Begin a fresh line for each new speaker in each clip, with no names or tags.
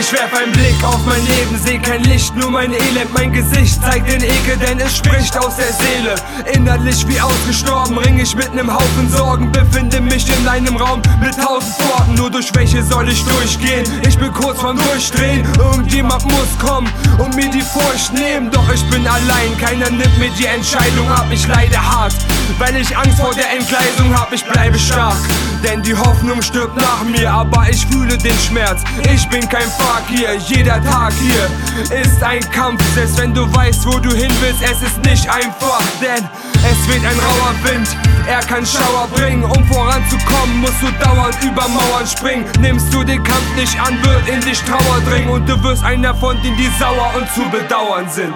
Ich werf einen Blick auf mein Leben, seh kein Licht, nur mein Elend. Mein Gesicht zeigt den Ekel, denn es spricht aus der Seele. Innerlich wie ausgestorben, ring ich mit nem Haufen Sorgen. Befinde mich in einem Raum mit 1000 Pforten. Nur durch welche soll ich durchgehen? Ich bin kurz vorm Durchdrehen. Irgendjemand muss kommen und mir die Furcht nehmen. Doch ich bin allein, keiner nimmt mir die Entscheidung ab. Ich leide hart, weil ich Angst vor der Entgleisung hab. Ich bleibe stark, denn die Hoffnung stirbt nach mir. Aber ich fühle den Schmerz, ich bin kein Fakir. Jeder Tag hier ist ein Kampf. Selbst wenn du weißt, wo du hin willst, es ist nicht einfach. Denn es weht ein rauer Wind, er kann Schauer bringen. Um voranzukommen, musst du dauernd über Mauern springen. Nimmst du den Kampf nicht an, wird in dich Trauer dringen. Und du wirst einer von denen, die sauer und zu bedauern sind.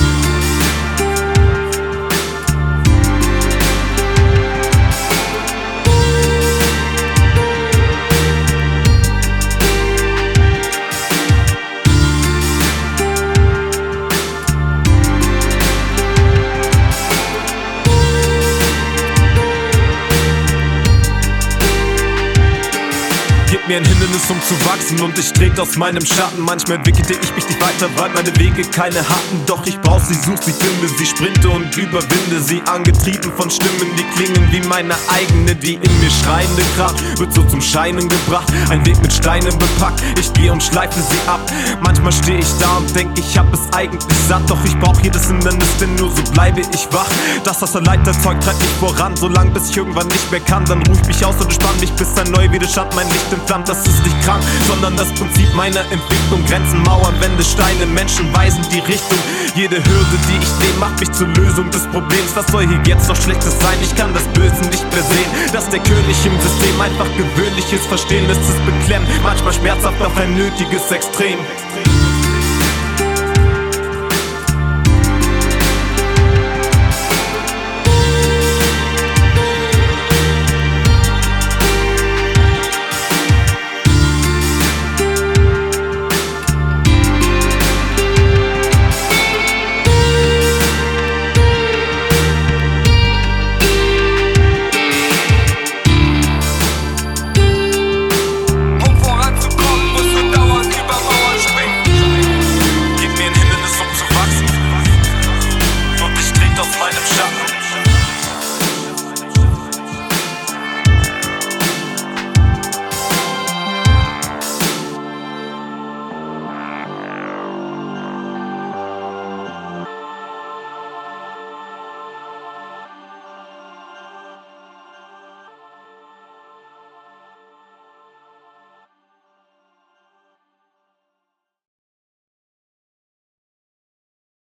Gib mir ein Hindernis, um zu wachsen, und ich trete aus meinem Schatten. Manchmal entwickelte ich mich nicht weiter, weil meine Wege keine hatten. Doch ich brauch sie, such sie, finde sie, sprinte und überwinde sie. Angetrieben von Stimmen, die klingen wie meine eigene. Die in mir schreiende Kraft wird so zum Scheinen gebracht. Ein Weg mit Steinen bepackt, ich gehe und schleife sie ab. Manchmal stehe ich da und denk, ich hab es eigentlich satt. Doch ich brauch jedes Hindernis, denn nur so bleibe ich wach. Das, was der Leiter zeugt, treibt mich voran, solange bis ich irgendwann nicht mehr kann. Dann ruf ich mich aus und entspann mich, bis ein neuer Widerstand mein Licht entflammt. Das ist nicht krank, sondern das Prinzip meiner Entwicklung. Grenzen, Mauern, Wände, Steine, Menschen weisen die Richtung. Jede Hürde, die ich nehme, macht mich zur Lösung des Problems. Was soll hier jetzt noch Schlechtes sein? Ich kann das Böse nicht mehr sehen. Dass der König im System einfach gewöhnlich ist, verstehen lässt es beklemmt. Manchmal schmerzhaft, doch ein nötiges Extrem.